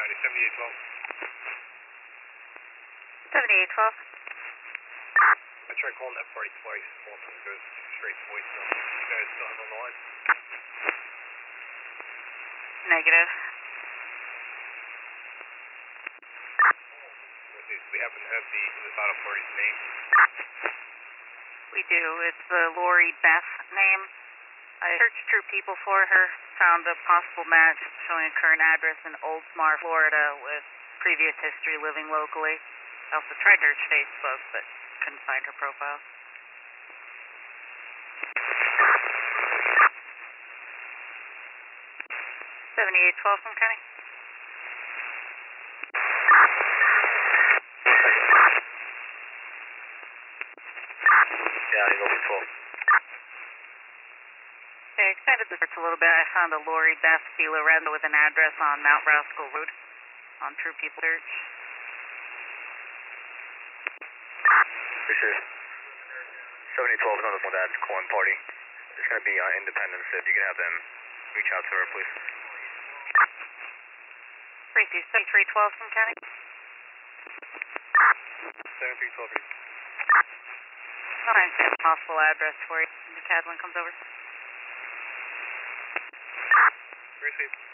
County 7812. 7812. I tried calling that party twice. All of a sudden it goes straight to voicemail. You guys still have on the line? Negative. We happen to have the suicidal party's name. We do. It's the Lori Beth name. I searched True People for her, found a possible match showing a current address in Oldsmar, Florida, with previous history living locally. I also tried her Facebook, but couldn't find her profile. from County. Yeah, he's over 12. Okay, I expanded the search a little bit. I found a Lori Beth DiLorenzo with an address on Mount Rascal Road on True People Search. This is 7012 is on the phone. That's calling party. It's going to be on Independence. If you can have them reach out to her, please. 7312 from County. 7312. Oh, I have a possible address for you. The CAD one comes over. Received.